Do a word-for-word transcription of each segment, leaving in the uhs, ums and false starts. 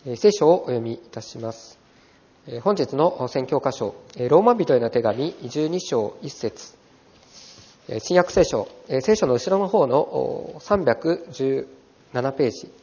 聖書をお読みいたします。本日の宣教箇所、ローマ人への手紙じゅうに章いち節、新約聖書、聖書の後ろの方のさんびゃくじゅうななページ。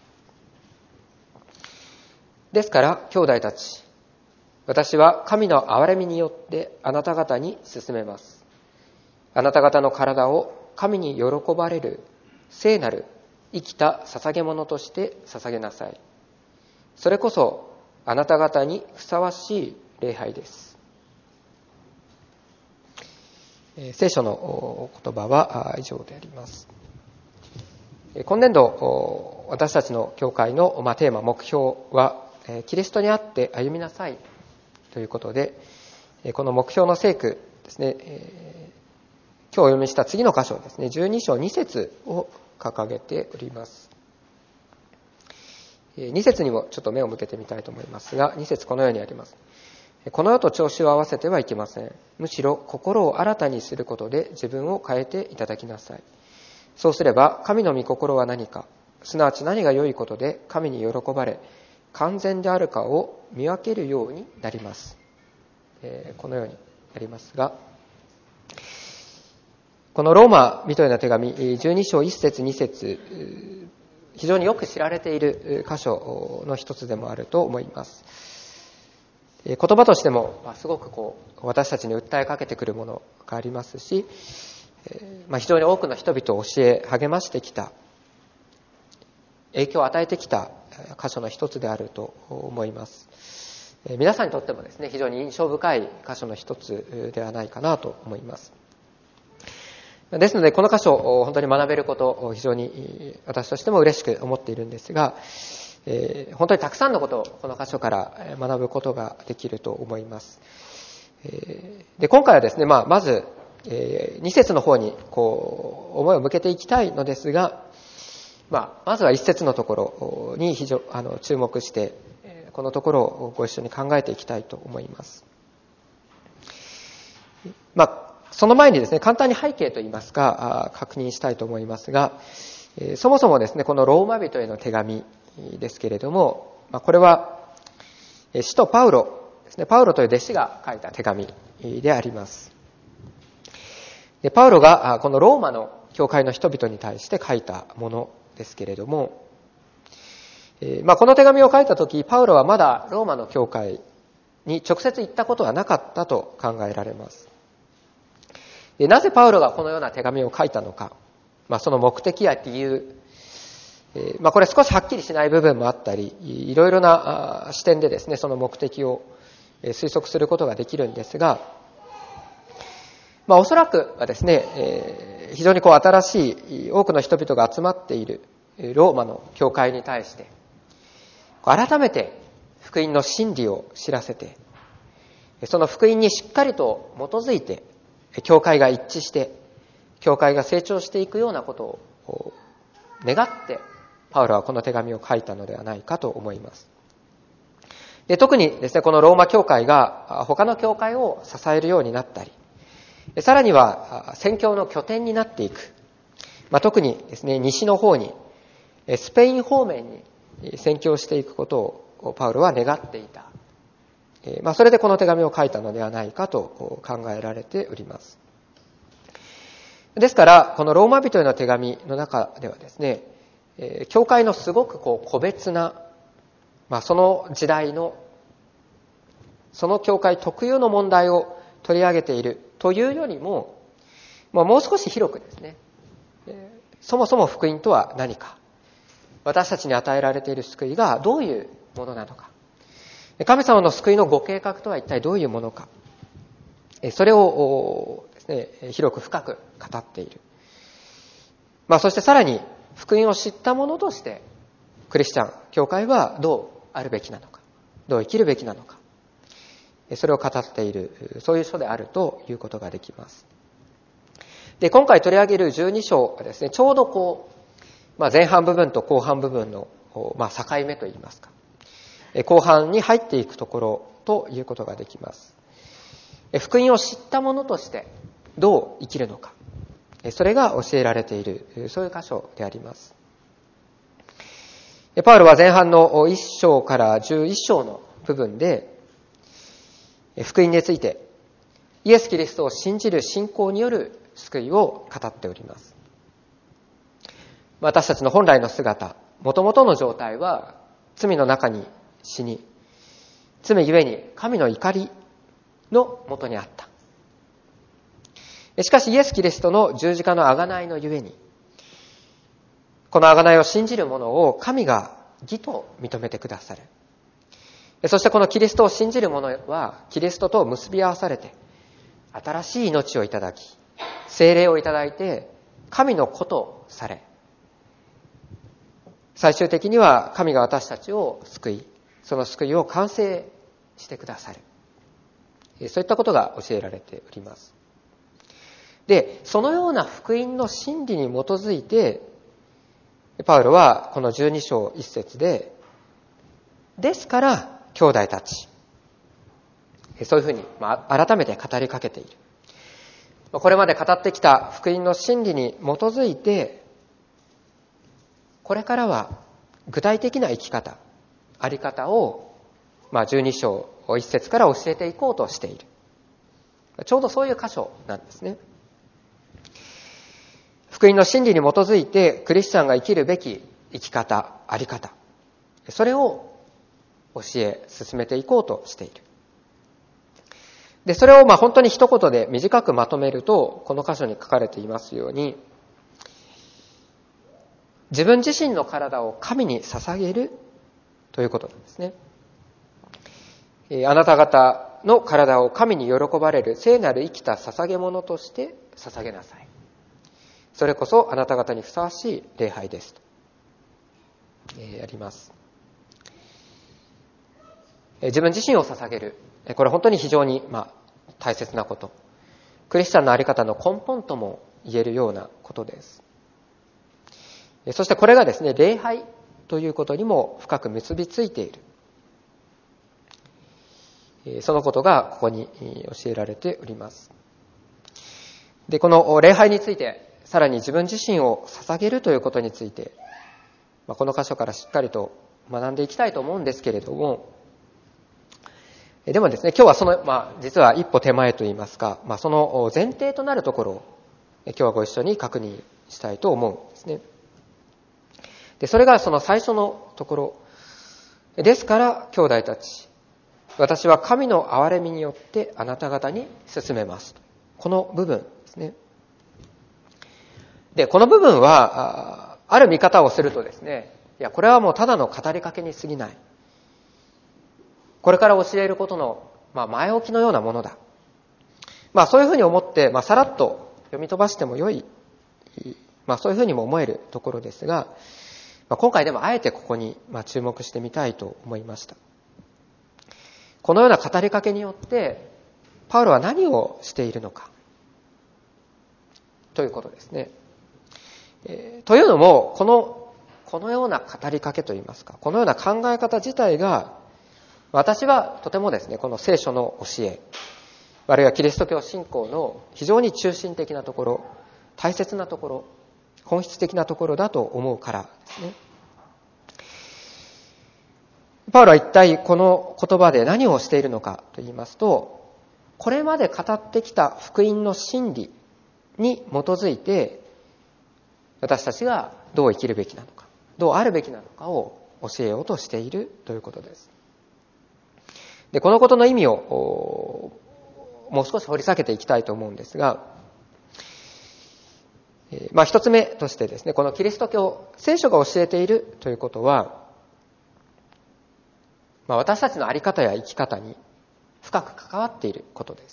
ですから、兄弟たち、私は神の憐れみによってあなた方に進めます。あなた方の体を神に喜ばれる聖なる生きた捧げ物として捧げなさい。それこそあなた方にふさわしい礼拝です。聖書の言葉は以上であります。今年度私たちの教会のテーマ目標はキリストにあって歩みなさいということで、この目標の聖句ですね、今日お読みした次の箇所ですね、じゅうに章に節を掲げております。に節にもちょっと目を向けてみたいと思いますが、に節このようにあります。この世と調子を合わせてはいけません。むしろ心を新たにすることで自分を変えていただきなさい。そうすれば神の御心は何か、すなわち何が良いことで神に喜ばれ完全であるかを見分けるようになります。えー、このようになりますが、このローマ人への手紙じゅうに章いち節に節、非常によく知られている箇所の一つでもあると思います。言葉としてもすごくこう私たちに訴えかけてくるものがありますし、まあ、非常に多くの人々を教え励ましてきた、影響を与えてきた箇所の一つであると思います。皆さんにとってもですね、非常に印象深い箇所の一つではないかなと思います。ですのでこの箇所を本当に学べることを非常に私としても嬉しく思っているんですが、えー、本当にたくさんのことをこの箇所から学ぶことができると思います。えー、で今回はですね、まあ、まず、えー、に節の方にこう思いを向けていきたいのですが、まあ、まずはいち節のところに非常あの注目してこのところをご一緒に考えていきたいと思います。まあその前にですね、簡単に背景といいますか確認したいと思いますが、そもそもですね、このローマ人への手紙ですけれども、これは使徒パウロですね、パウロという弟子が書いた手紙であります。でパウロがこのローマの教会の人々に対して書いたものですけれども、まあ、この手紙を書いたとき、パウロはまだローマの教会に直接行ったことはなかったと考えられます。でなぜパウロがこのような手紙を書いたのか、まあ、その目的や理由、えーまあ、これ少しはっきりしない部分もあったり、いろいろな視点でですね、その目的を推測することができるんですが、まあ、おそらくはですね、えー、非常にこう新しい多くの人々が集まっているローマの教会に対して改めて福音の真理を知らせて、その福音にしっかりと基づいて教会が一致して教会が成長していくようなことを願ってパウロはこの手紙を書いたのではないかと思います。で特にですね、このローマ教会が他の教会を支えるようになったり、さらには宣教の拠点になっていく、まあ、特にですね、西の方にスペイン方面に宣教していくことをパウロは願っていた。まあ、それでこの手紙を書いたのではないかと考えられております。ですから、このローマ人への手紙の中ではですね、教会のすごくこう個別な、まあ、その時代の、その教会特有の問題を取り上げているというよりも、まあ、もう少し広くですね、そもそも福音とは何か、私たちに与えられている救いがどういうものなのか、神様の救いのご計画とは一体どういうものか、それをですね、広く深く語っている。まあ、そしてさらに福音を知った者としてクリスチャン教会はどうあるべきなのか、どう生きるべきなのか、それを語っている、そういう書であるということができます。で今回取り上げるじゅうに章はですね、ちょうどこう、まあ、前半部分と後半部分の、まあ、境目といいますか、後半に入っていくところということができます。福音を知った者としてどう生きるのか、それが教えられている、そういう箇所であります。 パウロは前半のいっ章からじゅういっ章の部分で、福音について、イエス・キリストを信じる信仰による救いを語っております。私たちの本来の姿、元々の状態は罪の中に死に、罪ゆえに神の怒りのもとにあった。しかしイエス・キリストの十字架の贖いのゆえに、この贖いを信じる者を神が義と認めてくださる。そしてこのキリストを信じる者はキリストと結び合わされて、新しい命をいただき、聖霊をいただいて神の子とされ、最終的には神が私たちを救い、その救いを完成してくださる。そういったことが教えられております。で、そのような福音の真理に基づいて、パウロはこのじゅうに章いっ節で、ですから兄弟たち、そういうふうに改めて語りかけている。これまで語ってきた福音の真理に基づいて、これからは具体的な生き方、あり方を、まあ、じゅうに章いっ節から教えていこうとしている。ちょうどそういう箇所なんですね。福音の真理に基づいてクリスチャンが生きるべき生き方、あり方、それを教え進めていこうとしている。で、それをまあ本当に一言で短くまとめると、この箇所に書かれていますように、自分自身の体を神に捧げるということなんですね。あなた方の体を神に喜ばれる聖なる生きた捧げ物として捧げなさい。それこそあなた方にふさわしい礼拝ですと、えー、やります。自分自身を捧げる。これ本当に非常に、まあ、大切なこと。クリスチャンのあり方の根本とも言えるようなことです。そしてこれがですね、礼拝ということにも深く結びついている。そのことがここに教えられております。で、この礼拝について、さらに自分自身を捧げるということについて、まあ、この箇所からしっかりと学んでいきたいと思うんですけれども、でもですね、今日はその、まあ、実は一歩手前といいますか、まあ、その前提となるところを、今日はご一緒に確認したいと思うんですね。で、それがその最初のところ。ですから、兄弟たち、私は神の憐れみによってあなた方に進めます。この部分ですね。で、この部分は、あ、ある見方をするとですね、いや、これはもうただの語りかけに過ぎない。これから教えることの、まあ、前置きのようなものだ。まあ、そういうふうに思って、まあ、さらっと読み飛ばしてもよい、まあ、そういうふうにも思えるところですが、まあ、今回でもあえてここに、まあ、注目してみたいと思いました。このような語りかけによって、パウロは何をしているのか、ということですね。えー、というのも、この、このような語りかけといいますか、このような考え方自体が、私はとてもですね、この聖書の教え、あるいはキリスト教信仰の非常に中心的なところ、大切なところ、本質的なところだと思うからですね。パウロは一体この言葉で何をしているのかと言いますと、これまで語ってきた福音の真理に基づいて、私たちがどう生きるべきなのか、どうあるべきなのかを教えようとしているということです。で、このことの意味をもう少し掘り下げていきたいと思うんですが、まあ一つ目としてですね、このキリスト教、聖書が教えているということは、まあ、私たちの在り方や生き方に深く関わっていることです。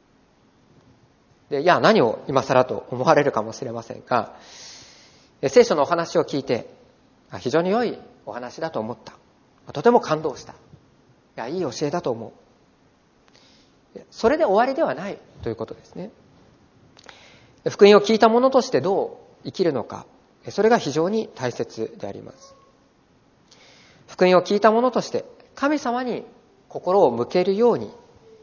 で、いや、何を今更と思われるかもしれませんが、聖書のお話を聞いて、非常に良いお話だと思った。とても感動した。いや、いい教えだと思う。それで終わりではないということですね。福音を聞いた者としてどう生きるのか、それが非常に大切であります。福音を聞いた者として神様に心を向けるように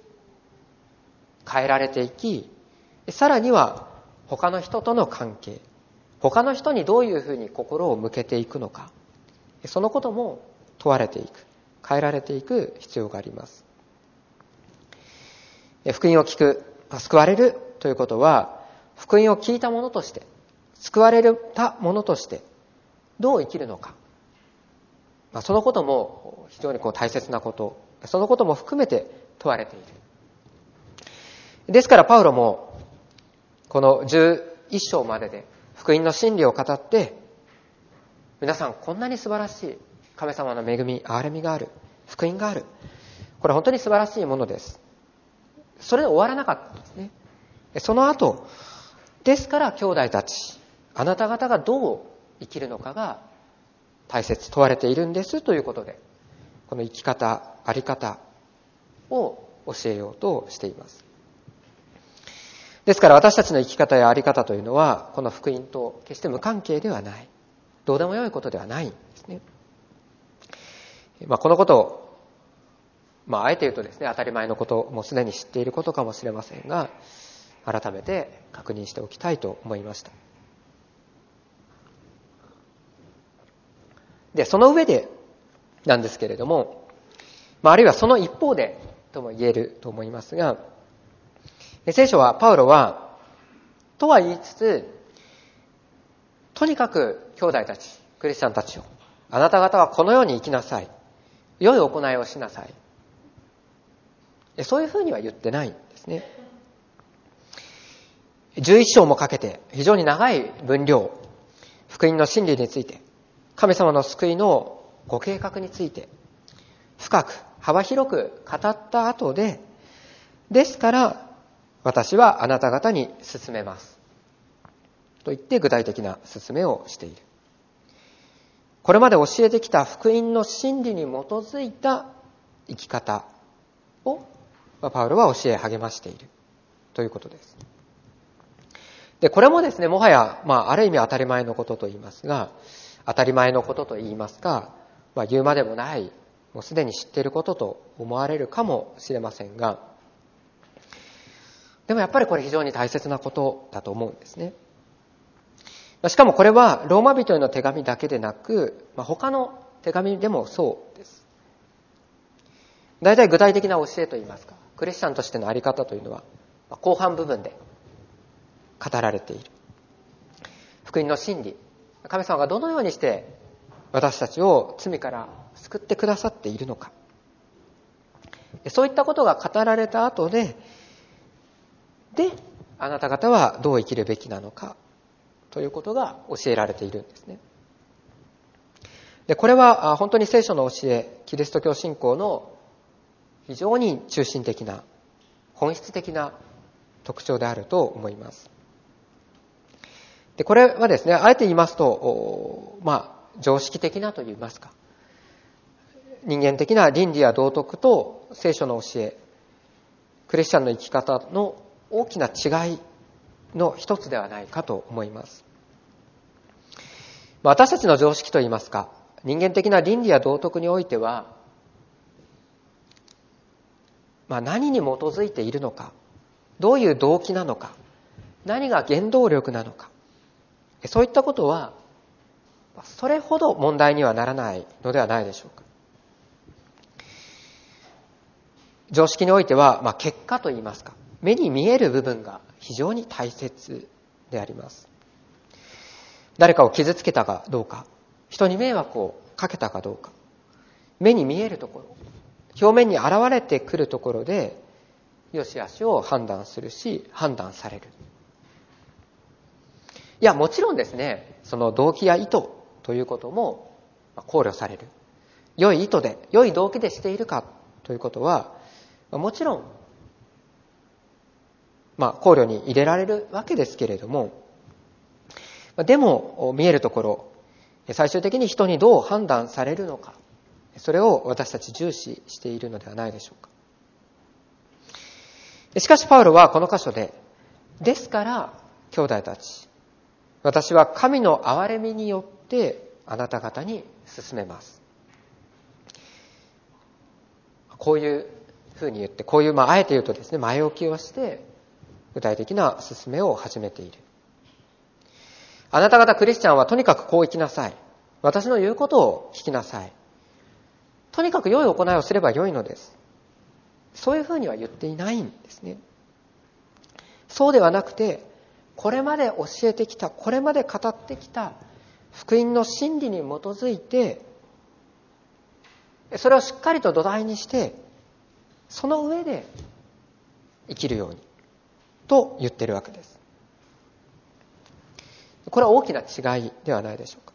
変えられていき、さらには他の人との関係、他の人にどういうふうに心を向けていくのか、 そのことも問われていく、変えられていく必要があります。福音を聞く、救われるということは、福音を聞いた者として、救われた者として、どう生きるのか。まあ、そのことも非常にこう大切なこと、そのことも含めて問われている。ですからパウロも、このじゅういっ章までで福音の真理を語って、皆さんこんなに素晴らしい神様の恵み、憐れみがある、福音がある。これ本当に素晴らしいものです。それで終わらなかったんですね。その後、ですから兄弟たち、あなた方がどう生きるのかが大切、問われているんですということで、この生き方、あり方を教えようとしています。ですから私たちの生き方やあり方というのは、この福音と決して無関係ではない。どうでもよいことではないんですね。まあ、このことを、まあ、あえて言うとですね、当たり前のこと、もうすでに知っていることかもしれませんが、改めて確認しておきたいと思いました。で、その上でなんですけれども、まあ、あるいはその一方でとも言えると思いますが、聖書は、パウロは、とは言いつつ、とにかく兄弟たち、クリスチャンたちを、あなた方はこのように生きなさい。良い行いをしなさい。そういうふうには言ってないんですね。じゅういっ章もかけて非常に長い分量、福音の真理について、神様の救いのご計画について、深く幅広く語った後で、ですから私はあなた方に勧めます。と言って具体的な勧めをしている。これまで教えてきた福音の真理に基づいた生き方をパウロは教え励ましているということです。で、これもですね、もはや、まあ、ある意味当たり前のことと言いますが、当たり前のことと言いますか、まあ、言うまでもない、もうすでに知っていることと思われるかもしれませんが、でもやっぱりこれ非常に大切なことだと思うんですね。しかもこれはローマ人への手紙だけでなく、まあ、他の手紙でもそうです。大体具体的な教えといいますか、クリスチャンとしてのあり方というのは、後半部分で語られている。福音の真理、神様がどのようにして私たちを罪から救ってくださっているのか。そういったことが語られた後で、で、あなた方はどう生きるべきなのかということが教えられているんですね。で、これは本当に聖書の教え、キリスト教信仰の非常に中心的な、本質的な特徴であると思います。で、これはですね、あえて言いますと、まあ、常識的なと言いますか、人間的な倫理や道徳と聖書の教え、クリスチャンの生き方の大きな違いの一つではないかと思います。私たちの常識といいますか、人間的な倫理や道徳においては、まあ、何に基づいているのか、どういう動機なのか、何が原動力なのか、そういったことはそれほど問題にはならないのではないでしょうか。常識においては、まあ、結果といいますか、目に見える部分が非常に大切であります。誰かを傷つけたかどうか、人に迷惑をかけたかどうか、目に見えるところ、表面に現れてくるところで良し悪しを判断するし、判断される。いや、もちろんですね、その動機や意図ということも考慮される。良い意図で、良い動機でしているかということは、もちろん、まあ、考慮に入れられるわけですけれども、でも、見えるところ、最終的に人にどう判断されるのか、それを私たち重視しているのではないでしょうか。しかし、パウロはこの箇所で、ですから、兄弟たち、私は神の憐れみによってあなた方に勧めます。こういうふうに言って、こういう、まあ、あえて言うとですね、前置きをして、具体的な勧めを始めている。あなた方クリスチャンはとにかくこう生きなさい。 私の言うことを聞きなさい。とにかく良い行いをすれば良いのです。そういうふうには言っていないんですね。そうではなくて、これまで教えてきた、これまで語ってきた福音の真理に基づいて、それをしっかりと土台にして、その上で生きるようにと言っているわけです。これは大きな違いではないでしょうか。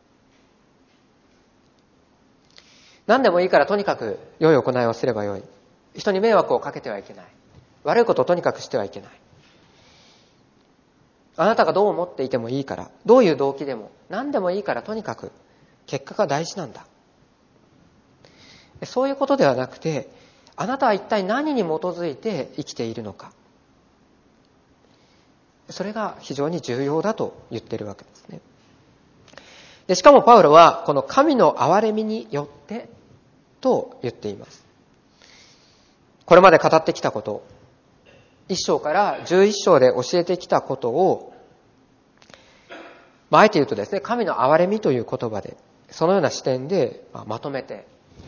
何でもいいからとにかく良い行いをすればよい。人に迷惑をかけてはいけない。悪いことをとにかくしてはいけない。あなたがどう思っていてもいいから、どういう動機でも何でもいいからとにかく結果が大事なんだ。そういうことではなくて、あなたは一体何に基づいて生きているのか。それが非常に重要だと言っているわけですね。でしかもパウロはこの神の憐れみによってと言っています。これまで語ってきたこと、一章から十一章で教えてきたことを、まあ、あえて言うとですね、神の憐れみという言葉で、そのような視点でまとめて、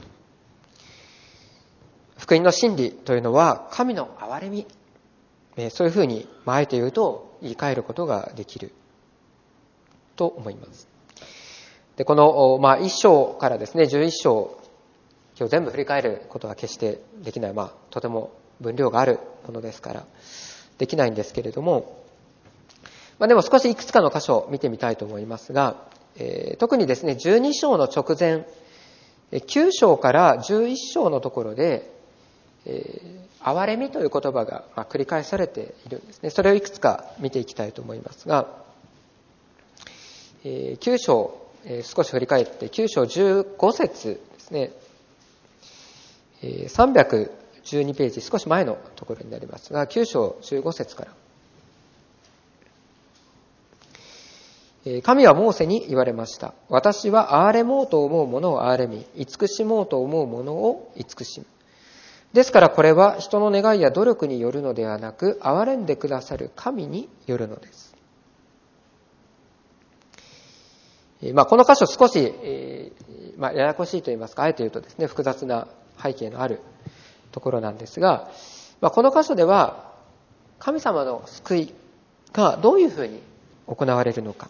福音の真理というのは神の憐れみ、そういうふうに、まあ、あえて言うと言い換えることができると思います。でこの、まあ、一章からですね、十一章、今日全部振り返ることは決してできない、まあ、とても分量があるものですからできないんですけれども、まあ、でも少しいくつかの箇所を見てみたいと思いますが、えー、特にですねじゅうに章の直前、きゅう章からじゅういち章のところで、えー、憐れみという言葉が、まあ、繰り返されているんですね。それをいくつか見ていきたいと思いますが、えー、きゅう章、えー、少し振り返ってきゅう章じゅうご節ですね、えー、さんびゃくじゅうにページ少し前のところになりますが、きゅう章じゅうご節から、神はモーセに言われました。私は憐れもうと思うものを憐れみ、慈しもうと思うものを慈しむ。ですからこれは人の願いや努力によるのではなく、憐れんでくださる神によるのです。まあ、この箇所少し、えーまあ、ややこしいと言いますか、あえて言うとですね、複雑な背景のあるところなんですが、まあ、この箇所では神様の救いがどういうふうに行われるのか。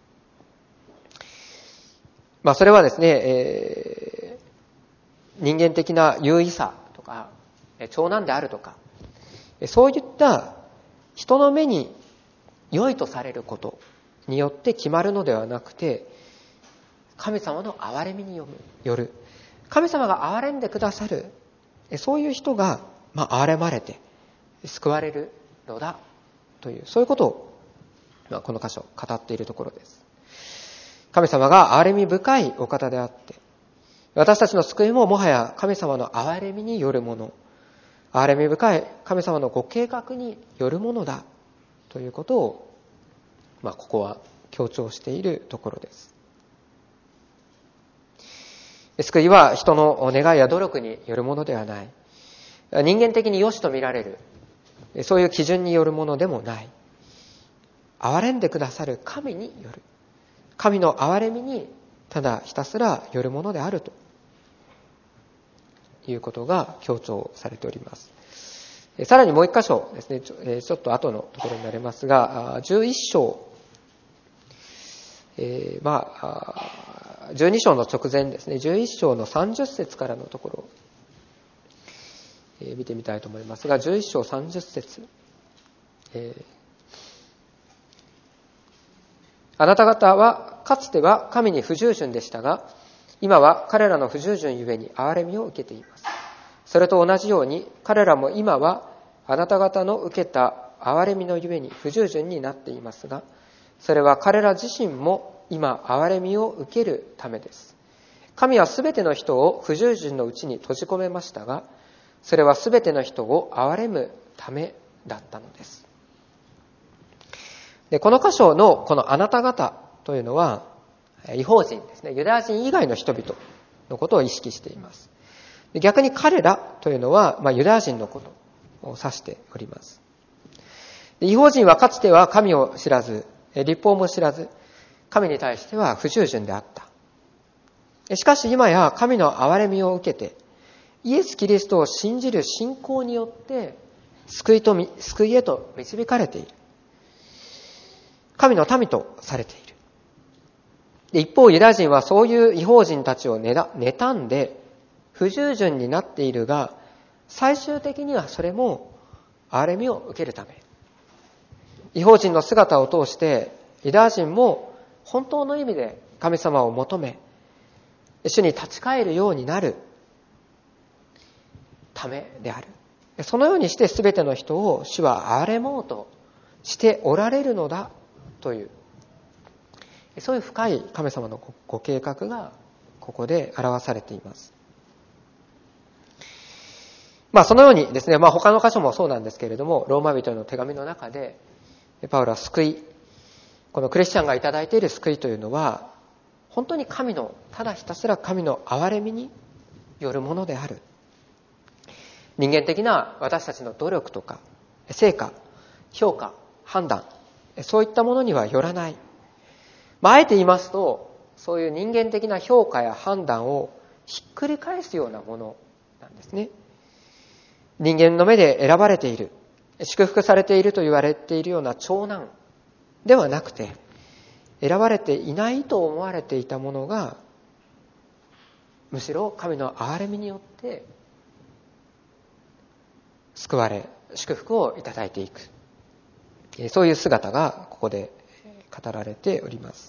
まあ、それはですね、えー、人間的な優位さとか、長男であるとか、そういった人の目に良いとされることによって決まるのではなくて、神様の憐れみによる、神様が憐れんでくださる、そういう人が、まあ、憐れまれて救われるのだという、そういうことを、まあ、この箇所語っているところです。神様が憐れみ深いお方であって、私たちの救いももはや神様の憐れみによるもの、憐れみ深い神様のご計画によるものだということを、まあ、ここは強調しているところです。救いは人の願いや努力によるものではない。人間的に良しと見られる、そういう基準によるものでもない。憐れんでくださる神による。神の憐れみにただひたすらよるものであるということが強調されております。さらにもう一箇所ですね、ちょ、ちょっと後のところになりますが、じゅういち章、えー、まあ、じゅうに章の直前ですね、じゅういち章のさんじゅっ節からのところを、えー、見てみたいと思いますが、じゅういち章さんじゅっ節、えーあなた方はかつては神に不従順でしたが、今は彼らの不従順ゆえに憐れみを受けています。それと同じように彼らも今はあなた方の受けた憐れみのゆえに不従順になっていますが、それは彼ら自身も今憐れみを受けるためです。神はすべての人を不従順のうちに閉じ込めましたが、それはすべての人を憐れむためだったのです。で、この箇所のこのあなた方というのは、異邦人ですね、ユダヤ人以外の人々のことを意識しています。で、逆に彼らというのは、まあ、ユダヤ人のことを指しております。で、異邦人はかつては神を知らず、律法も知らず、神に対しては不従順であった。 しかし今や神の憐れみを受けて、イエス・キリストを信じる信仰によって救いと救いへと導かれている。神の民とされている。で一方、ユダヤ人はそういう異邦人たちを妬んで不従順になっているが、最終的にはそれも憐れみを受けるため、異邦人の姿を通してユダヤ人も本当の意味で神様を求め、主に立ち返るようになるためである。そのようにしてすべての人を主は憐れもうとしておられるのだという、そういう深い神様のご計画がここで表されています。まあそのようにですね、まあ他の箇所もそうなんですけれども、ローマ人への手紙の中でパウロは救い、このクリスチャンがいただいている救いというのは本当に神の、ただひたすら神の憐れみによるものである。人間的な私たちの努力とか成果、評価、判断、そういったものにはよらない。まあ、あえて言いますと、そういう人間的な評価や判断をひっくり返すようなものなんですね。人間の目で選ばれている、祝福されていると言われているような長男ではなくて、選ばれていないと思われていたものが、むしろ神の憐れみによって救われ、祝福をいただいていく。そういう姿がここで語られております。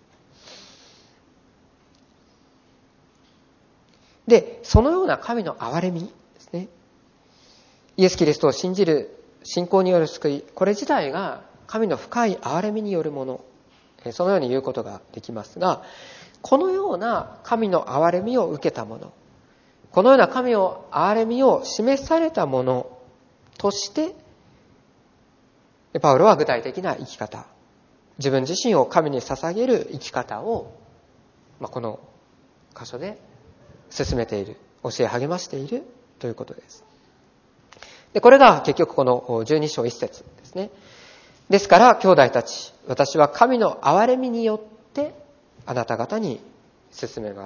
で、そのような神の憐れみですね。イエス・キリストを信じる信仰による救い、これ自体が神の深い憐れみによるもの。そのように言うことができますが、このような神の憐れみを受けたもの、このような神の憐れみを示されたものとして、パウロは具体的な生き方、自分自身を神に捧げる生き方を、まあ、この箇所で進めている、教え励ましているということです。で、これが結局このじゅうに章いち節ですね。ですから兄弟たち、私は神の憐れみによってあなた方に進めます。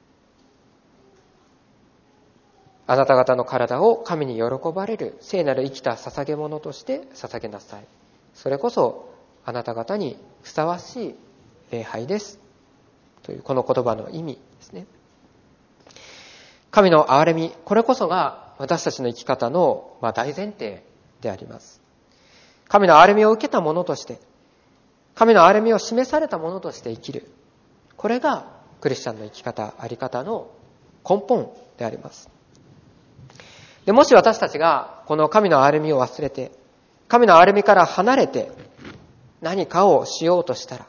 あなた方の体を神に喜ばれる聖なる生きた捧げ物として捧げなさい。それこそあなた方にふさわしい礼拝です。というこの言葉の意味ですね。神の憐れみ、これこそが私たちの生き方の大前提であります。神の憐れみを受けたものとして、神の憐れみを示されたものとして生きる。これがクリスチャンの生き方、あり方の根本であります。で、もし私たちがこの神の憐れみを忘れて、神の憐れみから離れて何かをしようとしたら、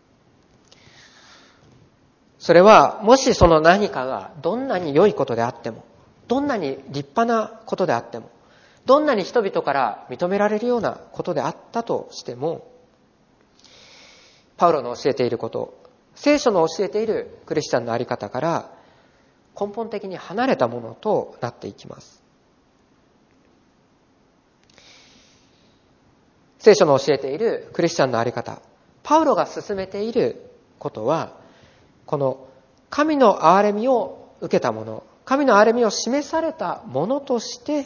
それはもしその何かがどんなに良いことであっても、どんなに立派なことであっても、どんなに人々から認められるようなことであったとしても、パウロの教えていること、聖書の教えているクリスチャンのあり方から根本的に離れたものとなっていきます。聖書の教えているクリスチャンのあり方、パウロが進めていることは、この神の憐れみを受けたもの、神の憐れみを示されたものとして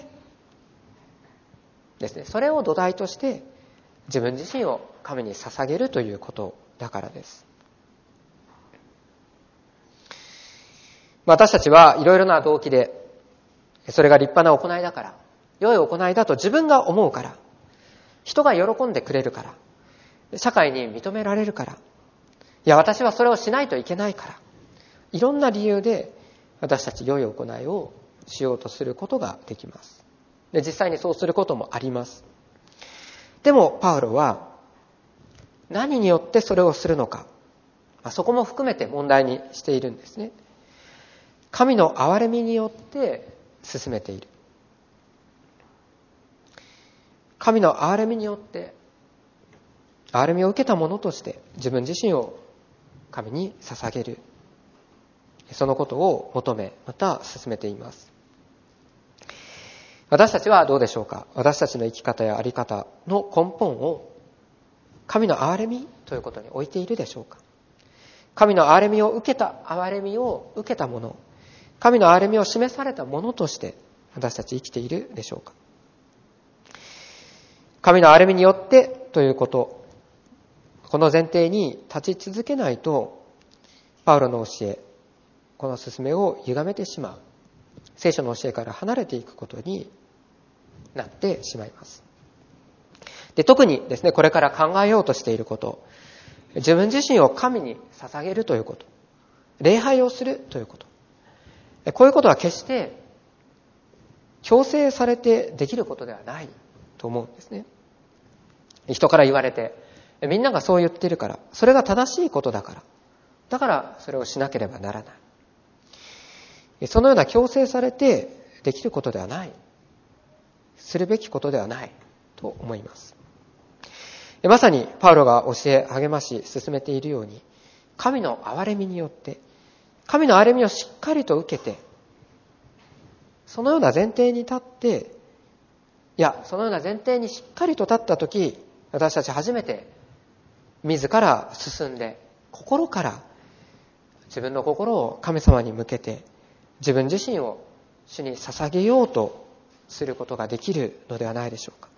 ですね、それを土台として自分自身を神に捧げるということだからです。私たちはいろいろな動機で、それが立派な行いだから、良い行いだと自分が思うから、人が喜んでくれるから、社会に認められるから、いや私はそれをしないといけないから、いろんな理由で私たち良い行いをしようとすることができます。で、実際にそうすることもあります。でもパウロは何によってそれをするのか、そこも含めて問題にしているんですね。神の憐れみによって進めている。神の憐れみによって憐れみを受けたものとして自分自身を神に捧げる、そのことを求め、また進めています。私たちはどうでしょうか。私たちの生き方やあり方の根本を神の憐れみということに置いているでしょうか。 神の憐れみを受けた、憐れみを受けたもの、神の憐れみを示されたものとして私たち生きているでしょうか。神の憐れみによってということ、この前提に立ち続けないと、パウロの教え、この勧めを歪めてしまう、聖書の教えから離れていくことになってしまいます。で、特にですね、これから考えようとしていること、自分自身を神に捧げるということ、礼拝をするということ、こういうことは決して強制されてできることではないと思うんですね。人から言われて、みんながそう言ってるから、それが正しいことだから、だからそれをしなければならない。そのような強制されてできることではない、するべきことではないと思います。まさにパウロが教え、励まし、進めているように、神の憐れみによって、神の憐れみをしっかりと受けて、そのような前提に立って、いや、そのような前提にしっかりと立ったとき、私たち初めて自ら進んで、心から自分の心を神様に向けて、自分自身を主に捧げようとすることができるのではないでしょうか。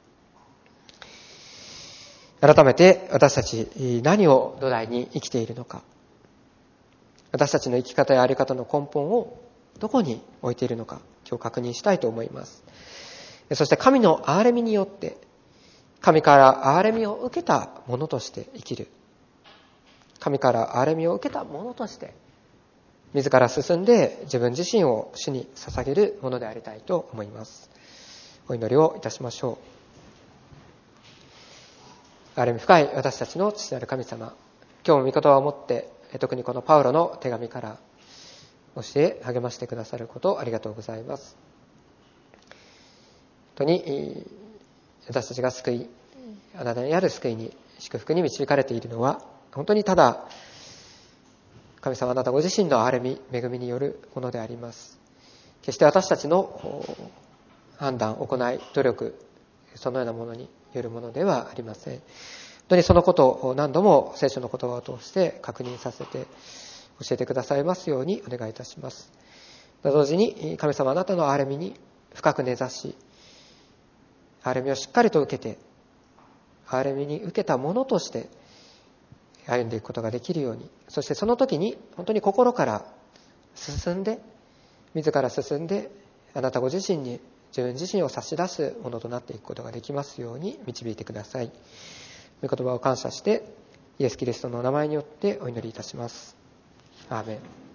改めて私たち何を土台に生きているのか、私たちの生き方やあり方の根本をどこに置いているのか、今日確認したいと思います。そして神の憐れみによって、神から憐れみを受けたものとして生きる。神から憐れみを受けたものとして、自ら進んで自分自身を主に捧げるものでありたいと思います。お祈りをいたしましょう。憐れみ深い私たちの父なる神様、今日も御言葉を持って、特にこのパウロの手紙から教え励ましてくださることありがとうございます。本当に私たちが救い、あなたにある救いに、祝福に導かれているのは、本当にただ神様あなたご自身の憐れみ、恵みによるものであります。決して私たちの判断、行い、努力、そのようなものによるものではありません。本当にそのことを何度も聖書の言葉を通して確認させて教えてくださいますようにお願いいたします。同時に神様あなたの憐れみに深く根ざし、憐れみをしっかりと受けて、憐れみに受けたものとして歩んでいくことができるように、そしてその時に本当に心から進んで、自ら進んで、あなたご自身に自分自身を差し出すものとなっていくことができますように導いてください。御言葉を感謝して、イエス・キリストの名前によってお祈りいたします。アーメン。